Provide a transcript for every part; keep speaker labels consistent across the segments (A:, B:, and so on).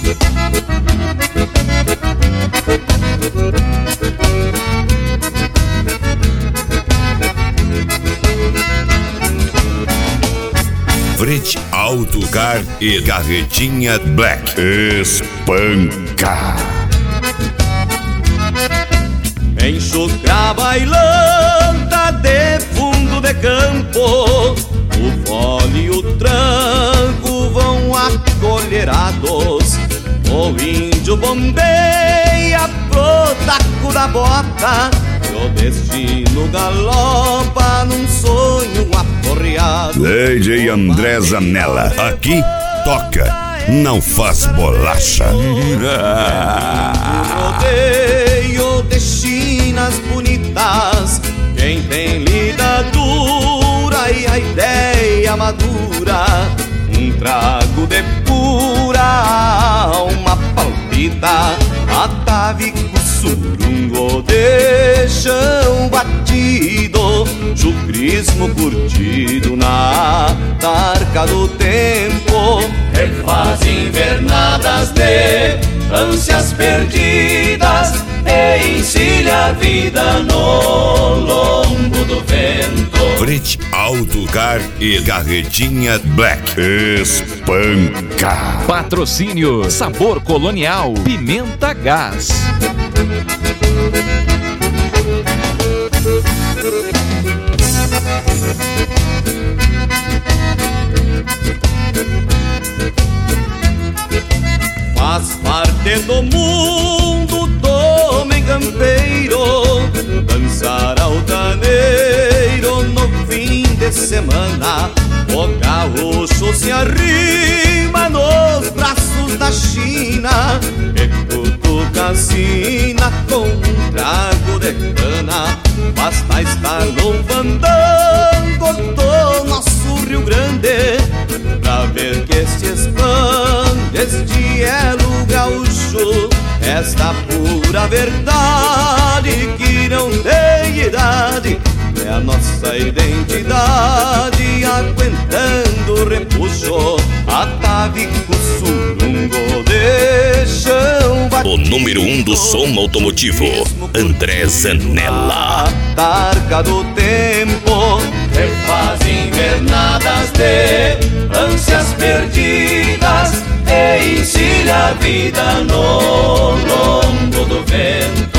A: Frete Autocar e Carretinha Black. Espanca.
B: Enxucra bailanta de fundo de campo, o fole e o tranco vão acolherados. O índio bombeia pro taco da bota, e o destino galopa num sonho aporreado.
A: DJ André Zanella, aqui toca, não faz bolacha.
B: Rodeio de chinas bonitas, quem tem lida dura e a ideia madura, um trago de pura alma palpita, atavico surungo de chão batido, chucrismo curtido na tarca do tempo, refaz invernadas de ânsias perdidas e encilha a vida no lombo do vento.
A: Frete Autocar e Carretinha Black. Espanca.
C: Patrocínio Sabor Colonial, Pimenta Gás.
B: Faz parte do mundo do homem campeiro dançar altaneiro no fim de semana. O gaúcho se arrima nos braços da China e cutuca a sina com um trago de cana. Basta estar no fandango do nosso Rio Grande pra ver que se expande este elo gaúcho, esta pura verdade que não tem idade, é a nossa identidade aguentando o repuxo, atavico surungo de chão batido.
A: O número 1 do som automotivo, André Zanella.
B: Tarca do tempo, refaz invernadas de ânsias perdidas e encilha a vida no lombo do vento.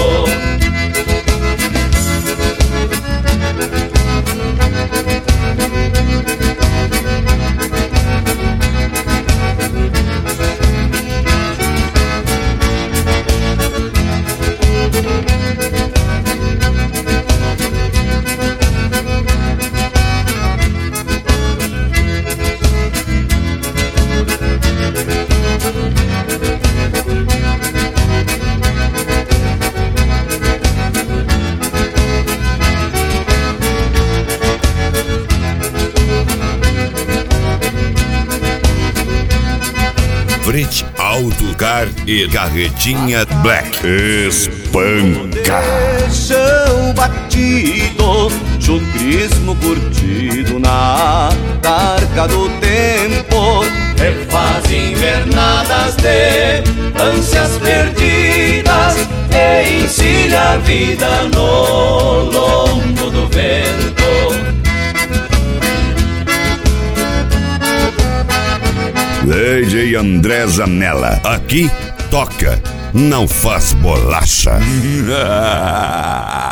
A: Frete Autocar e Carretinha Black. Espanca.
B: Chão batido, chucrismo curtido na tarca do tempo, refaz invernadas de ânsias perdidas e encilha a vida no lombo do vento.
A: DJ André Zanella, aqui toca, não faz bolacha.